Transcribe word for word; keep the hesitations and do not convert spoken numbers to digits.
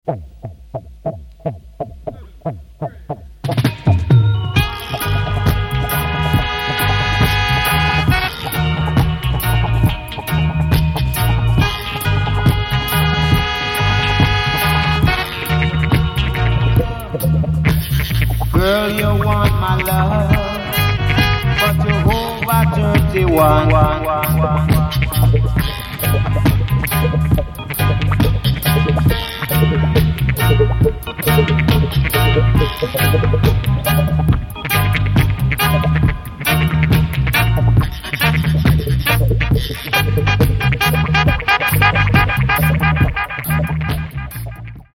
Girl, you want my love, but you're over thirty-one.